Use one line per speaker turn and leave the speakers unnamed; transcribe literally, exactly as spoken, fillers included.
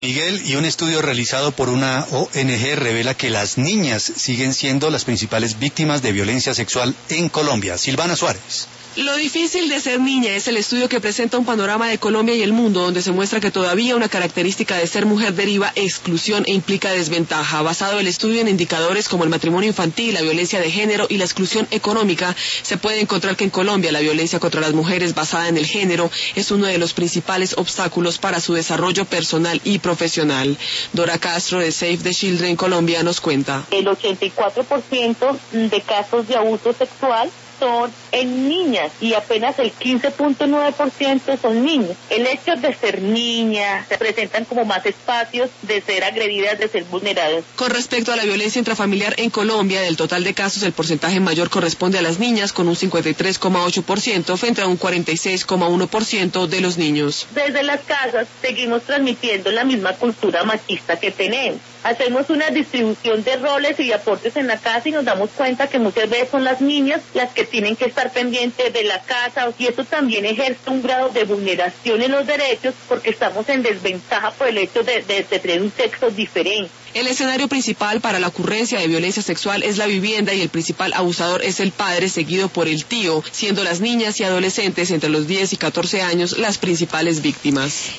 Miguel, y un estudio realizado por una O N G revela que las niñas siguen siendo las principales víctimas de violencia sexual en Colombia. Silvana Suárez.
Lo difícil de ser niña es el estudio que presenta un panorama de Colombia y el mundo, donde se muestra que todavía una característica de ser mujer deriva exclusión e implica desventaja. Basado el estudio en indicadores como el matrimonio infantil, la violencia de género y la exclusión económica, se puede encontrar que en Colombia la violencia contra las mujeres basada en el género es uno de los principales obstáculos para su desarrollo personal y profesional. Dora Castro de Save the Children Colombia nos cuenta.
El ochenta y cuatro por ciento de casos de abuso sexual son en niñas y apenas el quince punto nueve por ciento son niños. El hecho de ser niña se presentan como más espacios de ser agredidas, de ser vulneradas.
Con respecto a la violencia intrafamiliar en Colombia, del total de casos el porcentaje mayor corresponde a las niñas con un cincuenta y tres coma ocho por ciento frente a un cuarenta y seis coma uno por ciento de los niños.
Desde las casas seguimos transmitiendo la misma cultura machista que tenemos. Hacemos una distribución de roles y de aportes en la casa y nos damos cuenta que muchas veces son las niñas las que tienen que estar pendientes de la casa, y eso también ejerce un grado de vulneración en los derechos porque estamos en desventaja por el hecho de, de, de tener un sexo diferente.
El escenario principal para la ocurrencia de violencia sexual es la vivienda y el principal abusador es el padre, seguido por el tío, siendo las niñas y adolescentes entre los diez y catorce años las principales víctimas.